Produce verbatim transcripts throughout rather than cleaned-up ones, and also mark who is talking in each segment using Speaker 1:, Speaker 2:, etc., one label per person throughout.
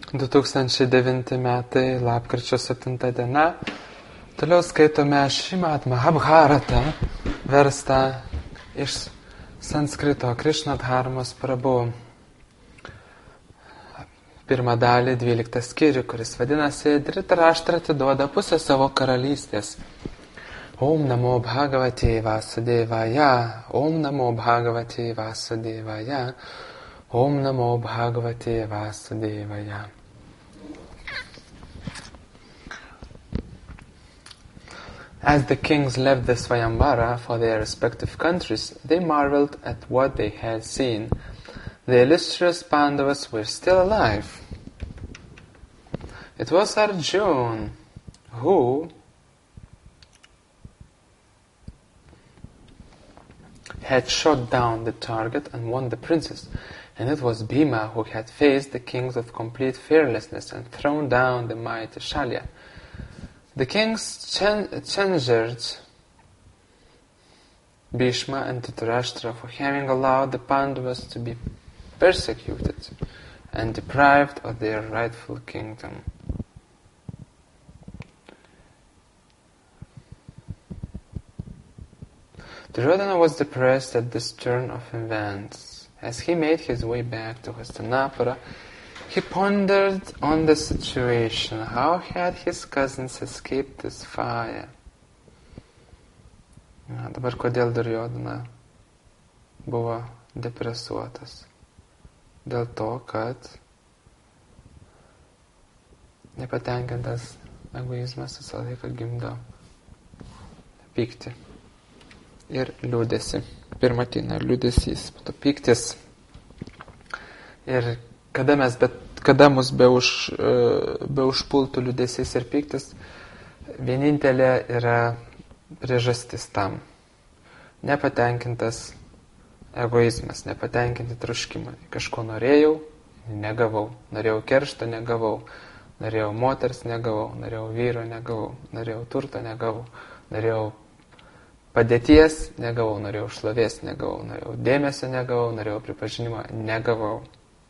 Speaker 1: du tūkstančiai devinti metai, lapkričio septinta diena. Toliau skaitome Šrimad Mahabharatą, verstą iš sanskrito Krishnadharmos Prabhu. Pirmą dalį, dvyliktą skyrių, kuris vadinasi Dhritarashtra atiduoda pusę savo karalystės. Om namo bhagavate vasudevaya, om namo bhagavate vasudevaya, om namo bhagavate vasudevaya. As the kings left the Swayamvara for their respective countries, they marveled at what they had seen. The illustrious Pandavas were still alive. It was Arjuna who had shot down the target and won the princess, and it was Bhima who had faced the kings of complete fearlessness and thrown down the mighty Shalya. The kings censured Bhishma and Dhritarashtra for having allowed the Pandavas to be persecuted and deprived of their rightful kingdom. Duryodhana was depressed at this turn of events. As he made his way back to Hastinapura, he pondered on the situation. How had his cousins escaped this fire? Na, dabar kodėl Duryodhana buvo depresuotas? Dėl to, kad nepatenkintas egoizmas visą laiką gimdo pyktį ir liūdesį. Pirma ateina liūdesys, po to pyktis. Ir kada mes, bet kada mus be, už, be užpultų liūdesys ir pyktis, vienintelė yra priežastis tam. Nepatenkintas egoizmas, nepatenkinti troškimai. Kažko norėjau, negavau. Norėjau keršto, negavau. Norėjau moters, negavau. Norėjau vyro, negavau. Norėjau turto, negavau. Norėjau padėties, negavau. Norėjau šlovės, negavau. Norėjau dėmesio, negavau. Norėjau pripažinimo, negavau.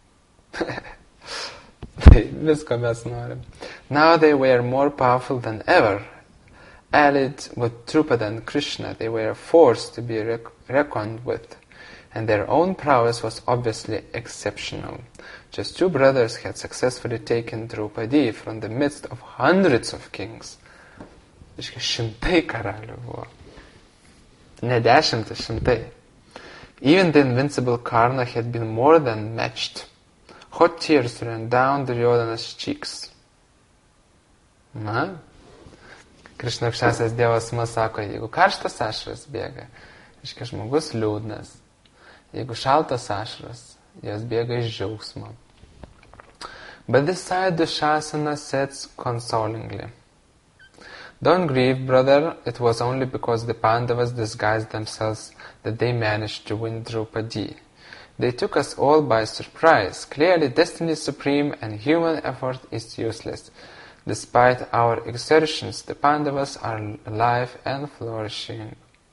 Speaker 1: Tai visko mes norim. Now they were more powerful than ever. Allied with Drupada and Krishna, they were a force to be rec- reckoned with. And their own prowess was obviously exceptional. Just two brothers had successfully taken Draupadi from the midst of hundreds of kings. Iškai šimtai karalių buvo. Ne dešimtis, šimtai. Even the invincible Karna had been more than matched. Hot tears ran down Duryodhana's cheeks. Na, Krishna aukščiausias Dievas man sako, jeigu karštas ašaras bėga, reiškia žmogus liūdnas. Jeigu šaltas ašaras, jos bėga iš džiaugsmo. But this side Dushasana said consolingly, "Don't grieve, brother, it was only because the Pandavas disguised themselves that they managed to win Draupadi. They took us all by surprise. Clearly destiny is supreme and human effort is useless. Despite our exertions, the Pandavas are alive and flourishing."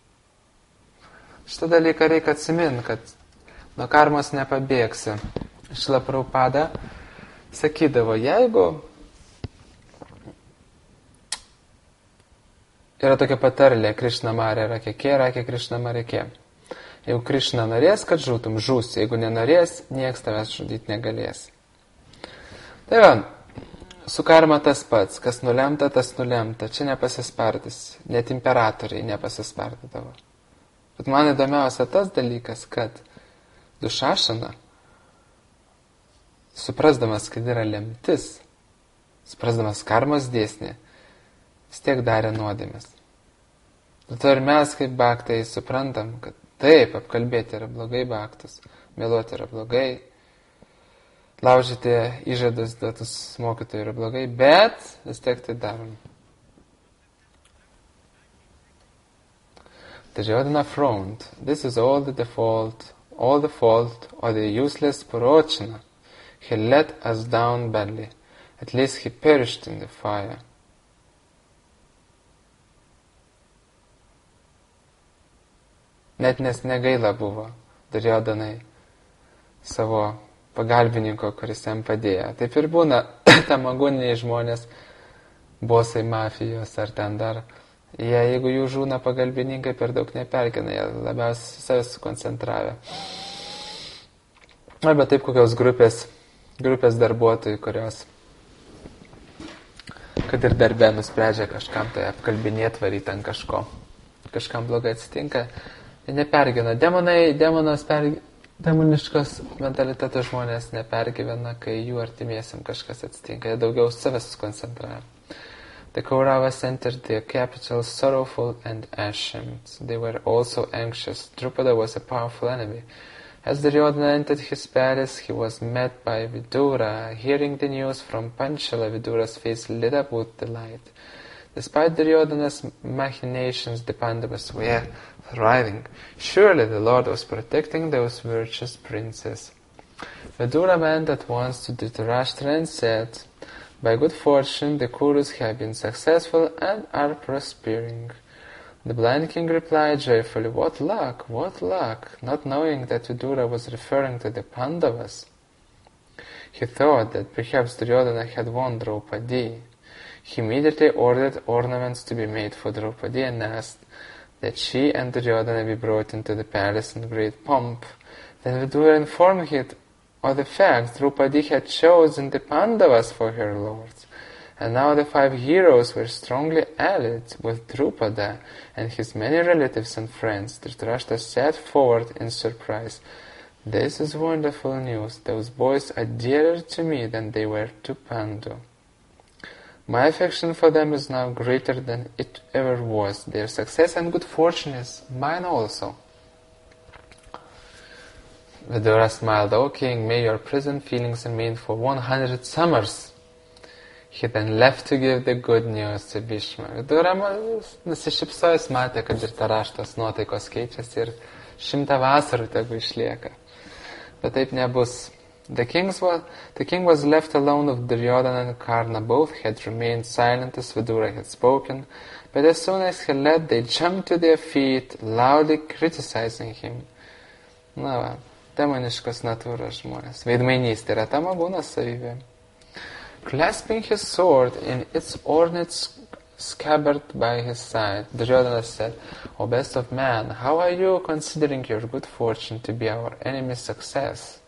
Speaker 1: Šitą dalyką reikia atsiminti, kad nuo karmos nepabėgsi. Šrila Prabhupada sakydavo, jeigu yra tokia patarlė, Krishna Marė Rakekė, Rakė Krishna Marekė. Jeigu Krishna norės, kad žūtum, žūsi. Jeigu nenorės, nieks tavęs žudyti negalės. Tai va, su karma tas pats. Kas nulemta, tas nulemta. Čia nepasispardys. Net imperatoriai nepasispardydavo. Bet man įdomiausia tas dalykas, kad Dušašana, suprasdamas, kad yra lemtis, suprasdamas karmos dėsnį, vis tiek darė nuodėmes. Dėl to ir mes kaip baktai suprantam, kad taip, apkalbėti yra blogai baktus, meluoti yra blogai, laužyti įžadus duotus mokytojų yra blogai, bet vis tiek tai darom. Duryodhana frowned. This is all the default, all the fault of the useless Purochana. He let us down badly. At least he perished in the fire. Net nes negaila buvo Duryodhanai savo pagalbininko, kuris jam padėjo. Taip ir būna tamagūniniai žmonės, bosai mafijos ar ten dar. Jie, jeigu jų žūna pagalbininkai, per daug neperkina, jie labiausiai savęs sukoncentravę. Arba taip kokios grupės, grupės darbuotojų, kurios, kad ir darbe nusprendžia kažkam tai apkalbinėti, varyti ant kažko. Kažkam blogai atsitinka, jie nepergina. Demonai, demonas per, demoniškos mentaliteto žmonės nepergyvena, kai jų artimiesiam kažkas atsitinka. Jie daugiau savęs sukoncentravę. The Kauravas entered the capital sorrowful and ashamed. They were also anxious. Drupada was a powerful enemy. As Duryodhana entered his palace, he was met by Vidura. Hearing the news from Panchala, Vidura's face lit up with delight. Despite Duryodhana's machinations, the Pandavas were thriving. Surely the Lord was protecting those virtuous princes. Vidura went at once to Dhritarashtra and said, by good fortune, the Kurus have been successful and are prospering. The blind king replied joyfully, what luck, what luck, not knowing that Vidura was referring to the Pandavas. He thought that perhaps Duryodhana had won Draupadi. He immediately ordered ornaments to be made for Draupadi and asked that she and Duryodhana be brought into the palace in great pomp. Then Vidura informed him of the fact Draupadi had chosen the Pandavas for her lords, and now the five heroes were strongly allied with Drupada and his many relatives and friends. Dhritarashtra sat forward in surprise. This is wonderful news. Those boys are dearer to me than they were to Pandu. My affection for them is now greater than it ever was. Their success and good fortune is mine also. Vidura smiled, O king, may your present feelings remain for one hundred summers. He then left to give the good news to Bhishma. Vidura nusišypsojęs matė, kad Dhritarashtos nuotaikos keičiasi ir šimtą vasarų tegu išlieka. Bet taip nebus. The, kings was, the king was left alone with Duryodhana and Karna. Both had remained silent as Vidura had spoken, but as soon as he led, they jumped to their feet, loudly criticizing him. Na va, demoniškos natūros žmonės. Veidmainystė yra tamagūnos savybė. Clasping his sword in its ornate scabbard by his side, Duryodhana said, O best of men, how are you considering your good fortune to be our enemy's success?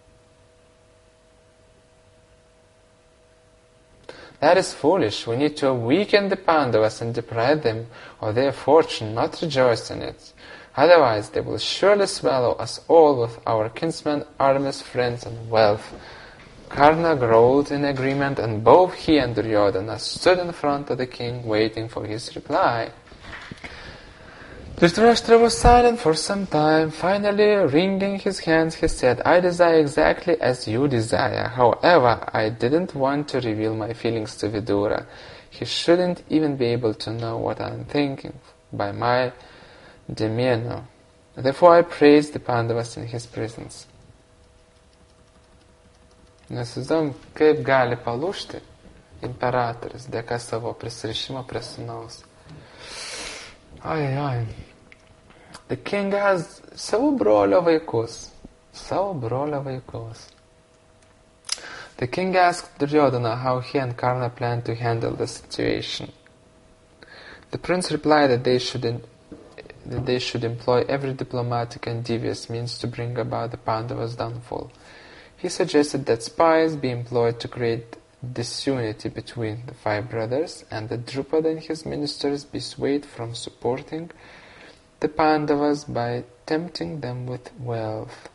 Speaker 1: That is foolish. We need to weaken the Pandavas and deprive them of their fortune, not rejoice in it. Otherwise, they will surely swallow us all with our kinsmen, armies, friends, and wealth. Karna growled in agreement, and both he and Duryodhana stood in front of the king, waiting for his reply. Dhritarashtra was silent for some time. Finally, wringing his hands, he said, I desire exactly as you desire. However, I didn't want to reveal my feelings to Vidura. He shouldn't even be able to know what I'm thinking by my demeanor. Therefore, I praised the Pandavas in his presence. Nesizom, kaip gali palūžti imperatorius dėka savo prisirišimo prie sūnaus. Ai, ai. The king has savo brolio vaikus. Savo brolio vaikus. The king asked Duryodhana how he and Karna planned to handle the situation. The prince replied that they should in, that they should employ every diplomatic and devious means to bring about the Pandavas' downfall. He suggested that spies be employed to create disunity between the five brothers, and that Drupada and his ministers be swayed from supporting the Pandavas by tempting them with wealth.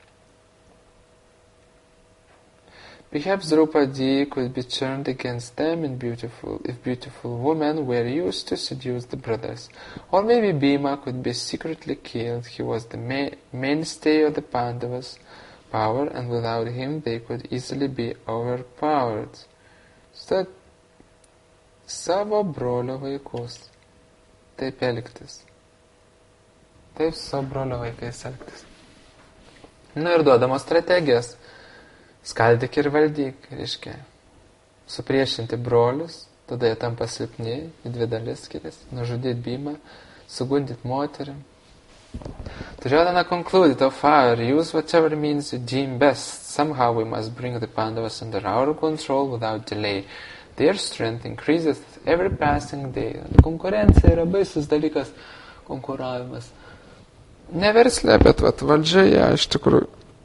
Speaker 1: Perhaps Draupadi could be turned against them in beautiful, if beautiful women were used to seduce the brothers. Or maybe Bhima could be secretly killed. He was the main, mainstay of the Pandavas' power, and without him they could easily be overpowered. Tad savo brolio vaikus taip elgtis. Taip savo brolio vaikais elgtis. Na ir duodamos strategijos. Skaldyk ir valdyk, reiškia. Supriešinti brolius, tada jie tampa silpni, į dvi dalis skiriasi, nužudyti Bhimą, sugundyti moterim. Duryodhana concluded, O father, use whatever means you deem best. Somehow we must bring the Pandavas under our control without delay. Their strength increases every passing day. Konkurencija yra baisus dalykas, konkuravimas. Neverslė, bet vat, valdžia, ja, iš tikrųjų.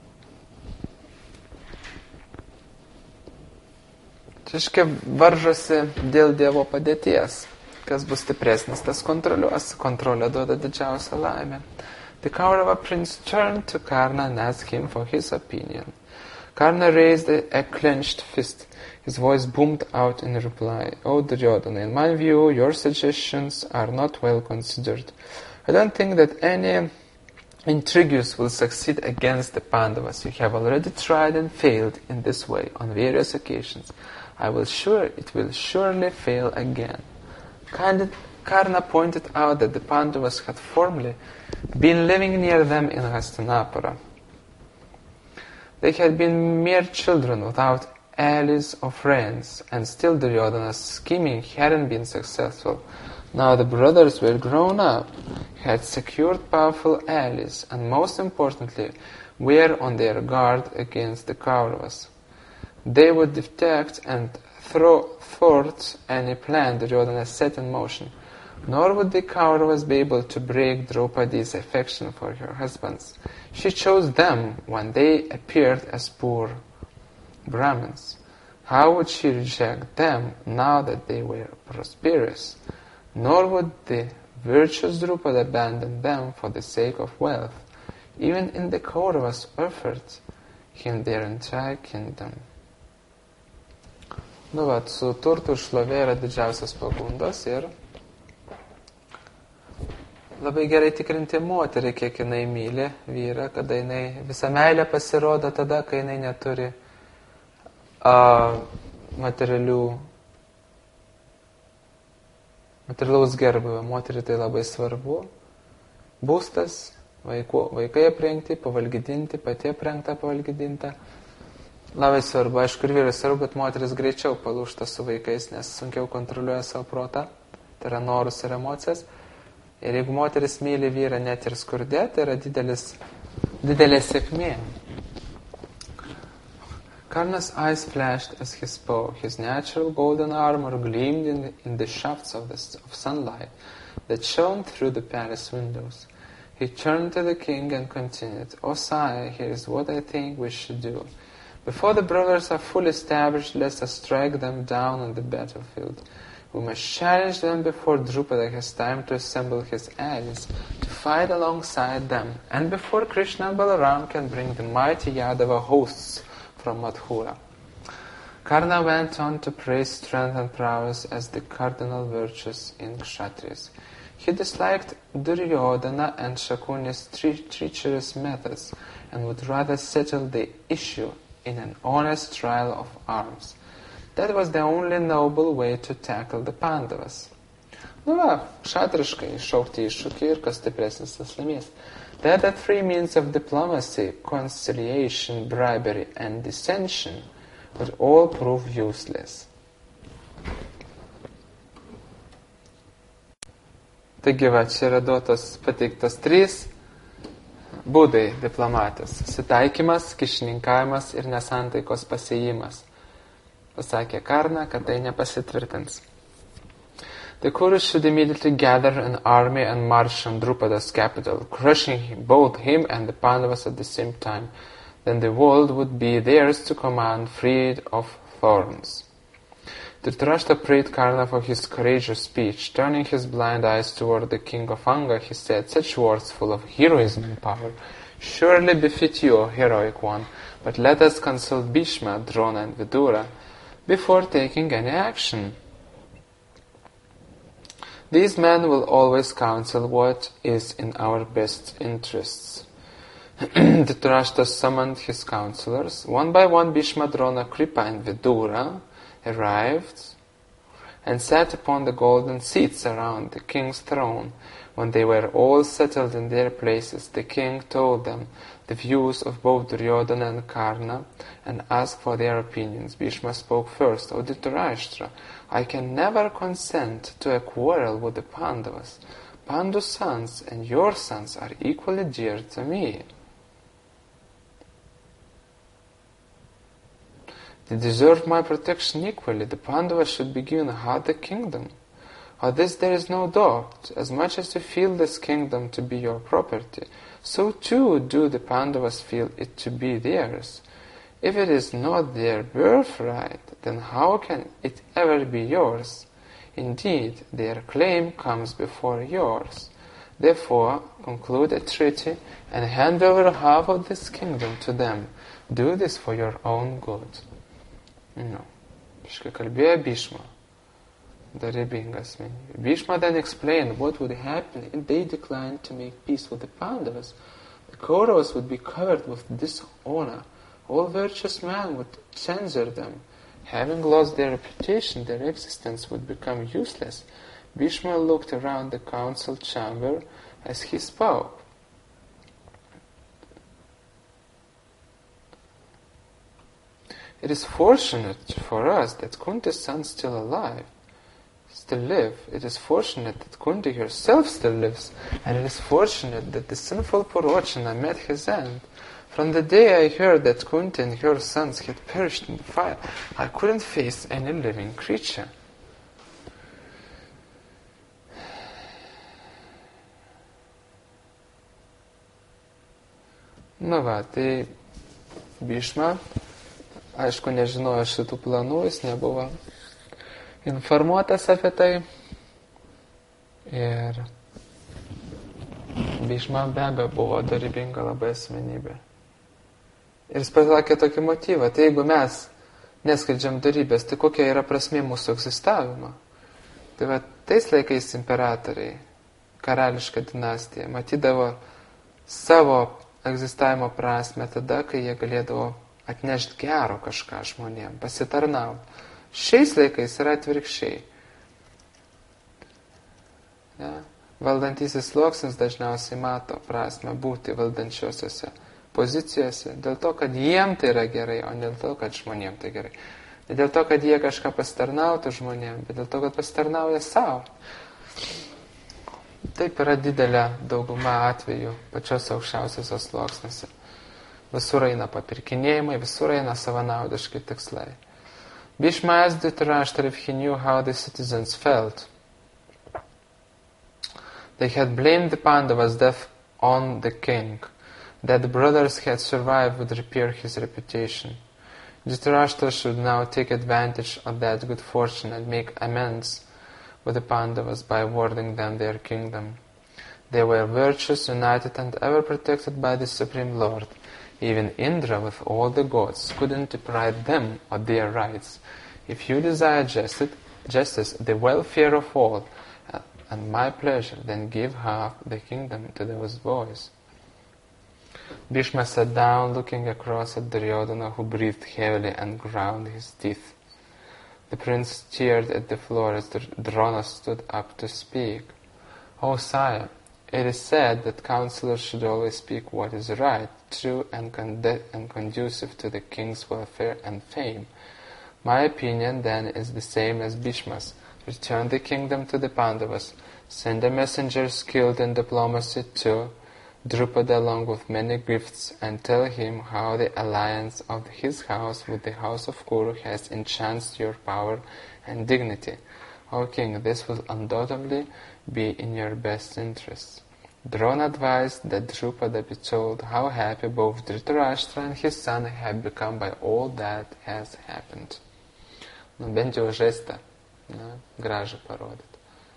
Speaker 1: Reiškia, varžosi dėl Dievo padėties. Kas bus stipresnis, tas kontroliuos. Kontrolė duoda didžiausią laimę. The Kaurava prince turned to Karna and asked him for his opinion. Karna raised a, a clenched fist. His voice boomed out in reply. "O Duryodhana, in my view, your suggestions are not well considered. I don't think that any intrigues will succeed against the Pandavas. You have already tried and failed in this way on various occasions. I will sure it will surely fail again." Karna pointed out that the Pandavas had formerly been living near them in Hastinapura. They had been mere children without allies or friends, and still Duryodhana's scheming hadn't been successful. Now the brothers were grown up, had secured powerful allies, and most importantly, were on their guard against the Kauravas. They would detect and throw thwart any plan Duryodhana set in motion, nor would the Kauravas be able to break Draupadi's affection for her husbands. She chose them when they appeared as poor Brahmins. How would she reject them now that they were prosperous? Nor would the virtuous Drupada abandon them for the sake of wealth. Even in the Kauravas offered him their entire kingdom. Nu, vat, su turtu ir šlovė yra didžiausias pagundos ir labai gerai tikrinti moterį, kiek jinai myli vyrą, kada jinai visa meilė pasirodo tada, kai jinai neturi a, materialių materialaus gerbuvio. Moteriai tai labai svarbu. Būstas, vaikų, vaikai aprengti, pavalgydinti, pati aprengta, pavalgydinta. Labai svarbu, aišku, ir vyras svarbu, bet moteris greičiau palūšta su vaikais, nes sunkiau kontroliuoja savo protą, tai yra norus ir emocijas. Ir jeigu moteris myli vyrą net ir skurde, tai yra didelis, didelė sėkmė. Karna's eyes flashed as he spoke. His natural golden armor gleamed in the, in the shafts of, the, of sunlight that shone through the palace windows. He turned to the king and continued, "O sire, here is what I think we should do. Before the brothers are fully established, let us strike them down on the battlefield. We must challenge them before Drupada has time to assemble his allies to fight alongside them, and before Krishna and Balaram can bring the mighty Yadava hosts from Madhura." Karna went on to praise strength and prowess as the cardinal virtues in Kshatriyas. He disliked Duryodhana and Shakuni's tre- treacherous methods and would rather settle the issue in an honest trial of arms. That was the only noble way to tackle the Pandavas. Nu va, kšatriškai iššaukti iššūkį ir kas stipresnis tas laimės. The other three means of diplomacy, conciliation, bribery, and dissension would all prove useless. Taigi va, čia yra duotos pateiktos trys būdai diplomatijos. Susitaikymas, kišininkavimas ir nesantaikos pasėjimas. Pasakė Karna, kad tai nepasitvirtins. The Kurus should immediately gather an army and march on Drupada's capital, crushing him, both him and the Pandavas at the same time. Then the world would be theirs to command, freed of thorns. Dhritarashtra prayed Karna for his courageous speech. Turning his blind eyes toward the king of Anga, he said, "Such words full of heroism and power surely befit you, O heroic one, but let us consult Bhishma, Drona, and Vidura before taking any action. These men will always counsel what is in our best interests." Dhritarashtra summoned his counselors. One by one, Bhishma, Drona, Kripa, and Vidura arrived and sat upon the golden seats around the king's throne. When they were all settled in their places, the king told them the views of both Duryodhana and Karna and asked for their opinions. Bhishma spoke first. "O Dhritarashtra, I can never consent to a quarrel with the Pandavas. Pandu's sons and your sons are equally dear to me." They deserve my protection equally. The Pandavas should be given half the kingdom. Of this there is no doubt. As much as you feel this kingdom to be your property, so too do the Pandavas feel it to be theirs. If it is not their birthright, then how can it ever be yours? Indeed, their claim comes before yours. Therefore, conclude a treaty and hand over half of this kingdom to them. Do this for your own good. No. Škai kalbėjo Bhishma, darybinga asmenybė. Bhishma then explained what would happen if they declined to make peace with the Pandavas. The Kauravas would be covered with dishonor. All virtuous men would censure them. Having lost their reputation, their existence would become useless. Bhishma looked around the council chamber as he spoke. It is fortunate for us that Kunti's son is still alive, still live. It is fortunate that Kunti herself still lives, and it is fortunate that the sinful Purochana met his end. From the day I heard that Kunti and her sons had perished in the fire, I couldn't face any living creature. Nu va, tai Bhishma, aišku, nežinojo šitų planų, jis nebuvo informuotas apie tai. Ir Bhishma be abejo buvo darybinga labai asmenybė. Ir jis pasakė tokį motyvą, tai jeigu mes neskleidžiam darybės, tai kokia yra prasmė mūsų egzistavimo? Tai va, tais laikais imperatoriai, karališka dinastija, matydavo savo egzistavimo prasme tada, kai jie galėdavo atnešti gero kažką žmonėm, pasitarnauti. Šiais laikais yra atvirkščiai. Ja? Valdantysis sluoksnis dažniausiai mato prasme būti valdančiosiuose pozicijose, dėl to, kad jiem tai yra gerai, o ne dėl to, kad žmonėm tai gerai. Ne dėl to, kad jie kažką pasitarnautų žmonėm, bet dėl to, kad pasitarnauja savo. Taip yra didelė dauguma atvejų pačios aukščiausiosios sluoksniuose. Visur eina papirkinėjimai, visur eina savanaudiški tikslai. Bhishma asked Dhritarashtra if he knew how the citizens felt. They had blamed the Pandavas' death on the king. That the brothers had survived would repair his reputation. Dhritarashtra should now take advantage of that good fortune and make amends with the Pandavas by awarding them their kingdom. They were virtuous, united, and ever protected by the Supreme Lord. Even Indra, with all the gods, couldn't deprive them of their rights. If you desire justice, justice, the welfare of all, and my pleasure, then give half the kingdom to those boys. Bhishma sat down, looking across at Duryodhana, who breathed heavily and ground his teeth. The prince stared at the floor as Drona stood up to speak. O sire, it is said that counselors should always speak what is right, true, and, conde- and conducive to the king's welfare and fame. My opinion, then, is the same as Bhishma's. Return the kingdom to the Pandavas. Send a messenger skilled in diplomacy to Drupada along with many gifts, and tell him how the alliance of his house with the house of Kuru has enhanced your power and dignity. O king, this will undoubtedly be in your best interests. Drona advised that Drupada be told how happy both Dhritarashtra and his son have become by all that has happened. Nu, bent jau žaistą, na, gražą parodyti.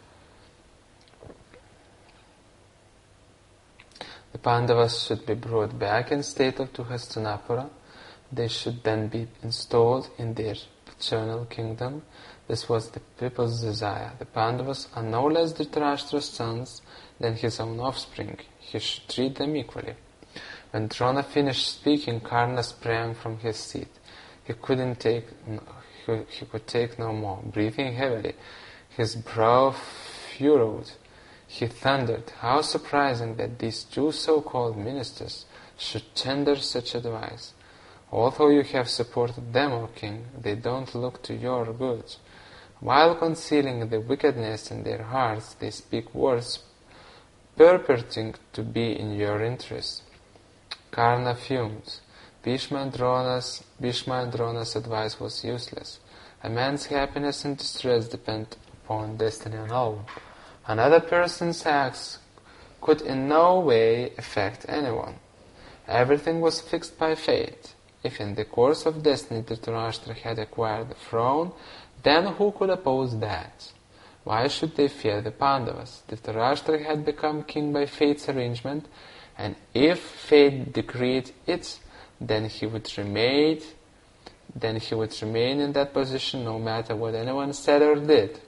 Speaker 1: The Pandavas should be brought back in state to Hastinapura. They should then be installed in their paternal kingdom. This was the people's desire. The Pandavas are no less Dhritarashtra's sons than his own offspring. He should treat them equally. When Drona finished speaking, Karna sprang from his seat. He couldn't take, he, he could take no more. Breathing heavily, his brow furrowed, he thundered, "How surprising that these two so-called ministers should tender such advice. Although you have supported them, O king, they don't look to your good. While concealing the wickedness in their hearts, they speak words purporting to be in your interest." Karna fumed. Bhishma and Drona's, Bhishma and Drona's advice was useless. A man's happiness and distress depend upon destiny alone. Another person's acts could in no way affect anyone. Everything was fixed by fate. If in the course of destiny Dhritarashtra had acquired the throne, then who could oppose that? Why should they fear the Pandavas? Dhritarashtra had become king by fate's arrangement, and if fate decreed it, then he would remain, then he would remain in that position no matter what anyone said or did.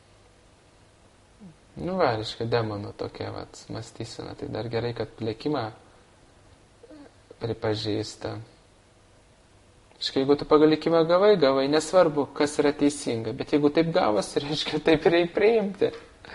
Speaker 1: Nu, va, reiškia, demonų tokia vat mąstysena. Tai dar gerai, kad plėkimą pripažįsta. Reiškia, jeigu tu pagal likimą gavai, gavai, nesvarbu, kas yra teisinga. Bet jeigu taip gavosi, reiškia, taip reikia priimti.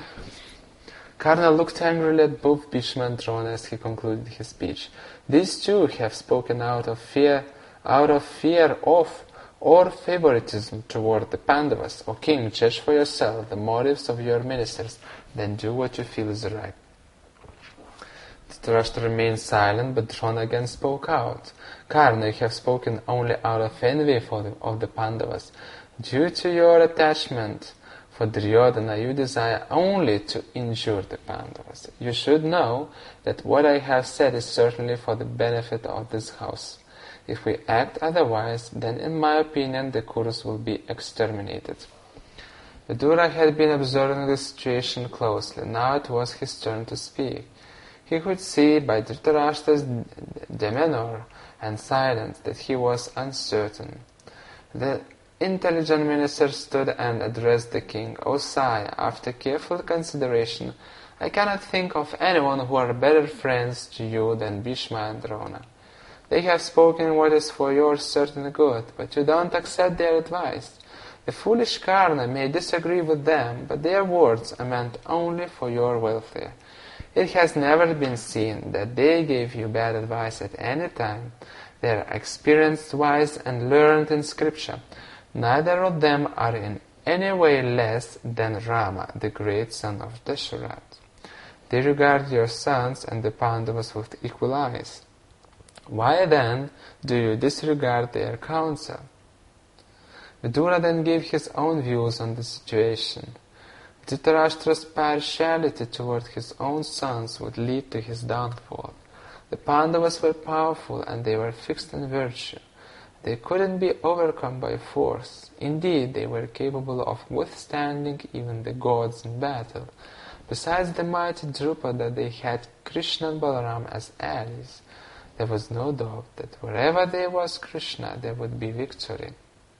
Speaker 1: Karna looked angrily at both Bhishma and Drona as he concluded his speech. These two have spoken out of fear, out of fear of or favoritism toward the Pandavas. O king, judge for yourself the motives of your ministers, then do what you feel is right. Dhritarashtra remained silent, but Drona again spoke out. Karna, you have spoken only out of envy for the, of the Pandavas. Due to your attachment for Duryodhana, you desire only to injure the Pandavas. You should know that what I have said is certainly for the benefit of this house. If we act otherwise, then in my opinion the Kurus will be exterminated. Vidura had been observing the situation closely. Now it was his turn to speak. He could see by Dhritarashtra's demeanor and silence that he was uncertain. The intelligent minister stood and addressed the king. O sire, after careful consideration, I cannot think of anyone who are better friends to you than Bhishma and Drona. They have spoken what is for your certain good, but you don't accept their advice. The foolish Karna may disagree with them, but their words are meant only for your welfare. It has never been seen that they gave you bad advice at any time. They are experienced, wise, and learned in scripture. Neither of them are in any way less than Rama, the great son of Dasharatha. They regard your sons and the Pandavas with equal eyes. Why then do you disregard their counsel? Vidura then gave his own views on the situation. Dhritarashtra's partiality toward his own sons would lead to his downfall. The Pandavas were powerful and they were fixed in virtue. They couldn't be overcome by force. Indeed, they were capable of withstanding even the gods in battle. Besides the mighty Drupada, they had Krishna and Balaram as allies. There was no doubt that wherever there was Krishna, there would be victory.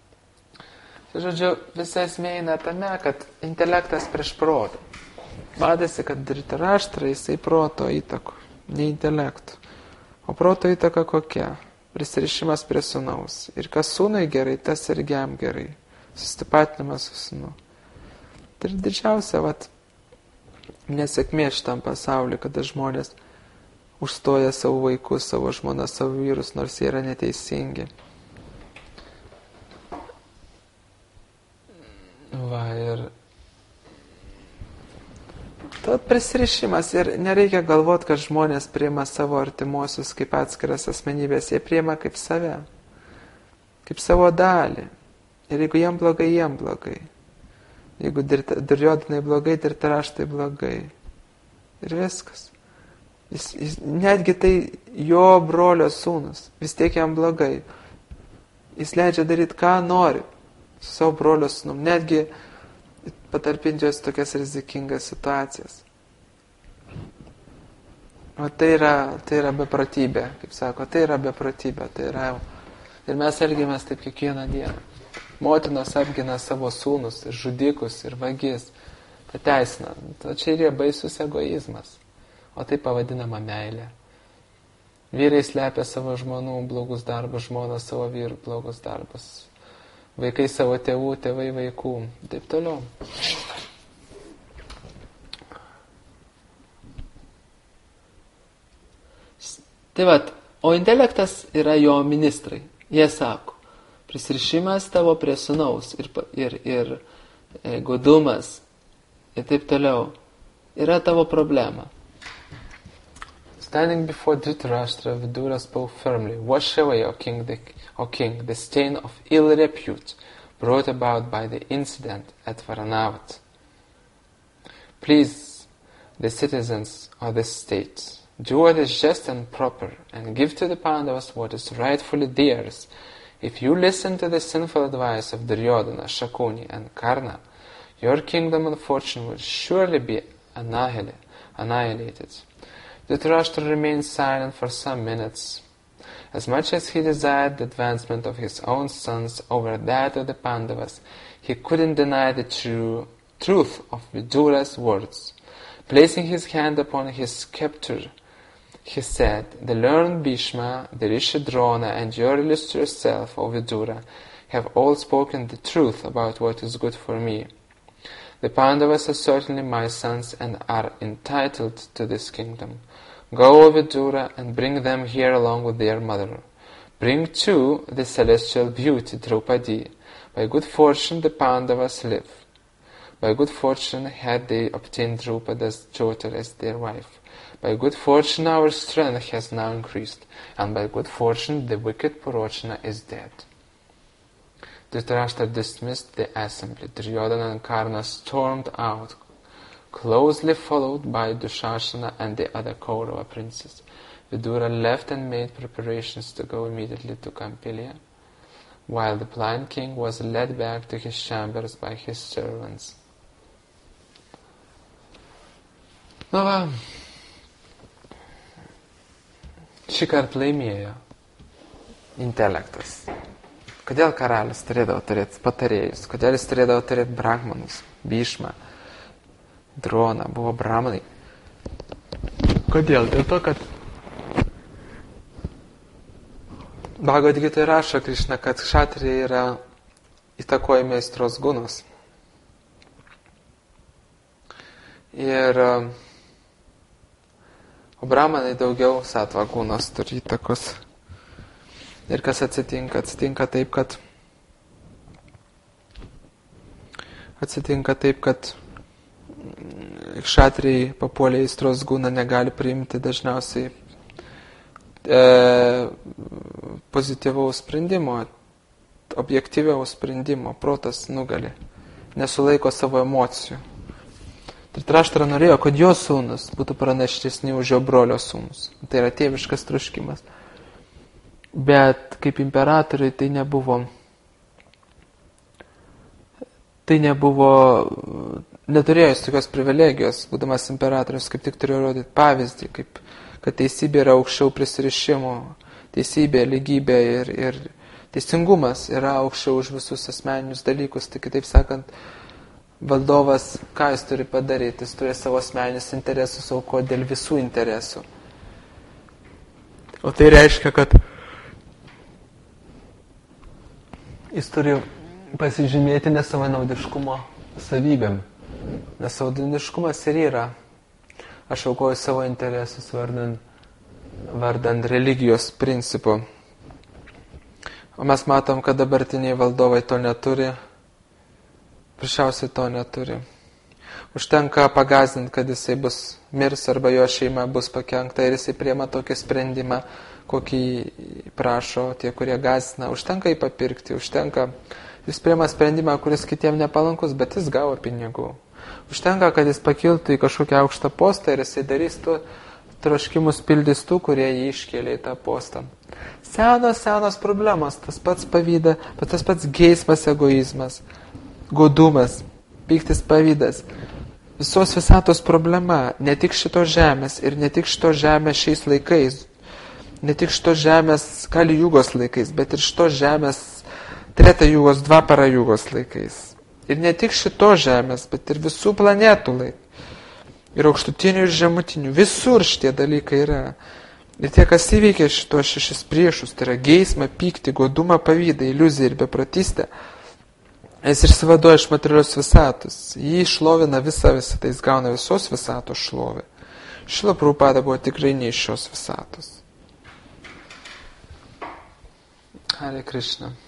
Speaker 1: Tai žodžiu, visa esmė eina tame, kad intelektas prieš protą. Vadėsi, kad Dhritarashtra jisai proto įtako, ne intelektų. O proto įtaka kokia? Prisirišimas prie sūnaus. Ir kas sūnui gerai, tas ir jam gerai. Sustipatinimas su sūnu. Tai ir didžiausia, vat, nesėkmė šitam pasauliu, kada žmonės užstoja savo vaikus, savo žmoną, savo vyrus, nors jie yra neteisingi. Va, ir to prisirišimas, ir nereikia galvoti, kad žmonės priima savo artimuosius kaip atskiras asmenybės, jie priima kaip save, kaip savo dalį. Ir jeigu jiem blogai, jiem blogai. Jeigu Duryodhanai blogai, Dhritarashtai blogai. Ir viskas. Jis, jis, netgi tai jo brolio sūnus, vis tiek jam blogai. Jis leidžia daryti, ką nori su savo brolio sūnum, netgi patalpinti juos tokias rizikingas situacijas. O tai yra, tai yra beprotybė, kaip sako, tai yra beprotybė, tai yra. Ir mes elgiamės taip kiekvieną dieną. Motinos apgina savo sūnus, ir žudikus, ir vagis. Tai teisina. Tai čia yra baisus egoizmas. O tai pavadinama meilė. Vyrai slepia savo žmonų blogus darbus, žmonas savo vyrų blogus darbus. Vaikai savo tėvų, tėvai vaikų. Taip toliau. Tai vat, o intelektas yra jo ministrai. Jie sako, prisirišimas tavo prie sūnaus ir, ir, ir e, godumas ir taip toliau yra tavo problema. Standing before Dhritarashtra, Vidura spoke firmly, "Wash away, O king, the, O king, the stain of ill repute brought about by the incident at Varanavat. Please, the citizens of the state, do what is just and proper, and give to the Pandavas what is rightfully theirs. If you listen to the sinful advice of Duryodhana, Shakuni, and Karna, your kingdom and fortune will surely be annihilated." Dhritarashtra remained silent for some minutes. As much as he desired the advancement of his own sons over that of the Pandavas, he couldn't deny the true truth of Vidura's words. Placing his hand upon his scepter, he said, "The learned Bhishma, the Rishi Drona, and your illustrious self, O Vidura, have all spoken the truth about what is good for me. The Pandavas are certainly my sons and are entitled to this kingdom. Go, O Vidura, and bring them here along with their mother. Bring, too, the celestial beauty, Draupadi. By good fortune the Pandavas live. By good fortune had they obtained Draupada's daughter as their wife. By good fortune our strength has now increased, and by good fortune the wicked Purochana is dead." Dhritarashtra dismissed the assembly. Duryodhana and Karna stormed out, closely followed by Dushasana and the other Kaurava princes. Vidura left and made preparations to go immediately to Kampilya, while the blind king was led back to his chambers by his servants. Nu va, šį kartą laimėjo intelektas. Kodėl karalius turėdavo turėti patarėjus? Kodėl jis turėdavo turėti brahmanus? Bhishma, Drona buvo brahmanai. Kodėl? Dėl to, kad Bhagavad Gita rašo Krishna, kad kšatriai yra įtakojami aistros gunos. Ir o brahmanai daugiau satva gunos turi įtakos. Ir kas atsitinka? Atsitinka taip, kad atsitinka taip, kad kšatriai papuolė aistros guną negali priimti dažniausiai e, pozityvaus sprendimo, objektyviaus sprendimo, protas nugali, nesulaiko savo emocijų. Dhritarashtra norėjo, kad jo sūnus būtų pranašesni už jo brolio sūnus. Tai yra tėviškas troškimas. Bet kaip imperatoriui tai nebuvo, tai nebuvo, neturėjo jis tokios privilegijos, būdamas imperatorius, kaip tik turėjo rodyti pavyzdį, kaip, kad teisybė yra aukščiau prisirišimo, teisybė, lygybė ir, ir teisingumas yra aukščiau už visus asmeninius dalykus. Tai kitaip sakant, valdovas, ką jis turi padaryti, jis turi savo asmeninius interesus aukoti dėl visų interesų. O tai reiškia, kad jis turi pasižymėti nesavanaudiškumo savybėm. Nesavanaudiškumas ir yra. Aš aukoju savo interesus vardant, vardant religijos principų. O mes matom, kad dabartiniai valdovai to neturi. Prašiausiai to neturi. Užtenka pagazdinti, kad jisai bus mirs arba jo šeima bus pakenkta ir jisai priema tokį sprendimą, kokį prašo tie, kurie gazdina. Užtenka jį papirkti, užtenka. Jis priema sprendimą, kuris kitiem nepalankus, bet jis gavo pinigų. Užtenka, kad jis pakiltų į kažkokią aukštą postą ir jisai darys tų troškimus pildys tų, kurie jį iškėlė į tą postą. Senos, senos problemos, tas pats pavyda, bet tas pats geismas, egoizmas, godumas, pyktis, pavydas. Visos visatos problema, ne tik šitos žemės ir ne tik šitos žemės šiais laikais, ne tik šitos žemės Kali Jugos laikais, bet ir šitos žemės Treta Jugos, Dvapara Jugos laikais. Ir ne tik šitos žemės, bet ir visų planetų laikais. Ir aukštutinių ir žemutinių. Visur šitie dalykai yra. Ir tie, kas įveikia šitos šešis priešus, tai yra geismą, pyktį, godumą, pavydą, iliuziją ir bepratystę, jis išsivaduoja iš materialios visatos. Jį šlovina visą visą, tai jis gauna visos visatos šlovę. Šrila Prabhupada buvo tikrai ne iš šios visatos. Hare Krishna.